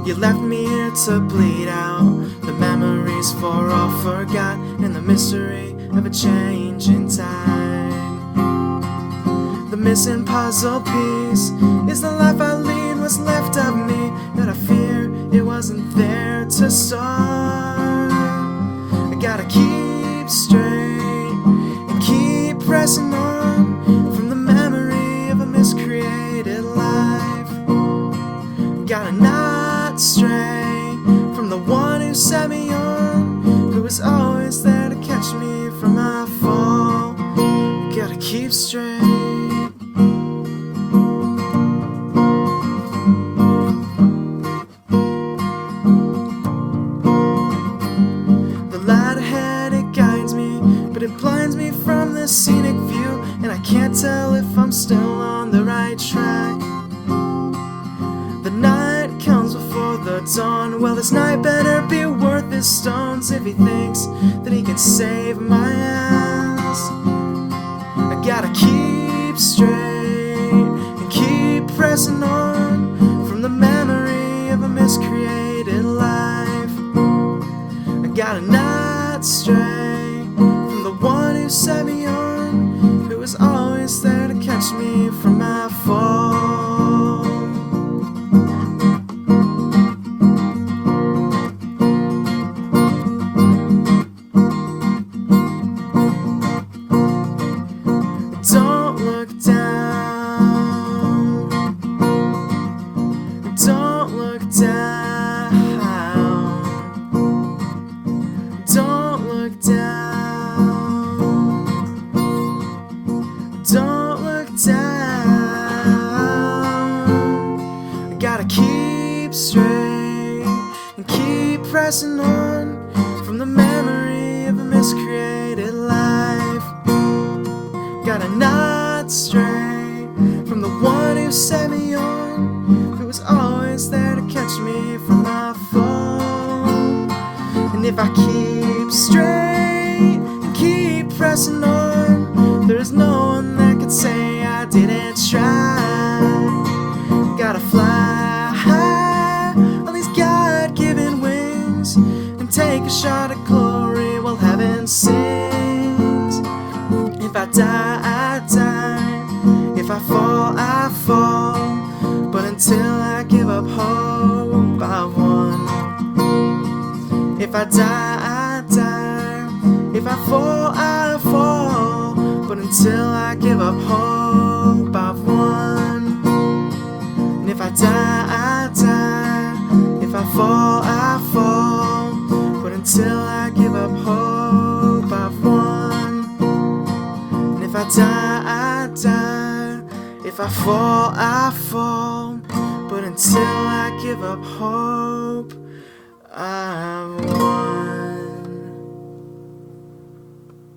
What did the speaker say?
You left me here to bleed out the memories for all forgot, and the mystery of a change in time. The missing puzzle piece is the life I lead, what's left of me that I fear it wasn't there to start. I gotta keep straight and keep pressing on from the memory of a miscreated life. Gotta not stray from the one who set me on, who was always there to catch me from my fall. Gotta keep straight. But it blinds me from the scenic view, and I can't tell if I'm still on the right track. The night comes before the dawn. Well, this night better be worth his stones if he thinks that he can save my ass. I gotta keep straight and keep pressing on from the memory of a miscreated life. I gotta not stray from the one who set me on, who was always there to catch me from my fall. Don't look down. Don't look down. Don't look down. Don't look down. I gotta keep straight and keep pressing on from the memory of a miscreated life. Gotta not stray from the one who set me on, who was always there to catch me from my fall. And if I keep straight and keep pressing on, there's no one that could say I didn't try. Gotta fly high on these God-given wings and take a shot at glory while heaven sings. If I die, I die. If I fall, I fall. But until I give up hope, I've won. If I die, I die. If I fall, I fall. But until I give up hope, I've won. And if I die, I die. If I fall, I fall. But until I give up hope, I've won. And if I die, I die. If I fall, I fall. But until I give up hope, I've won.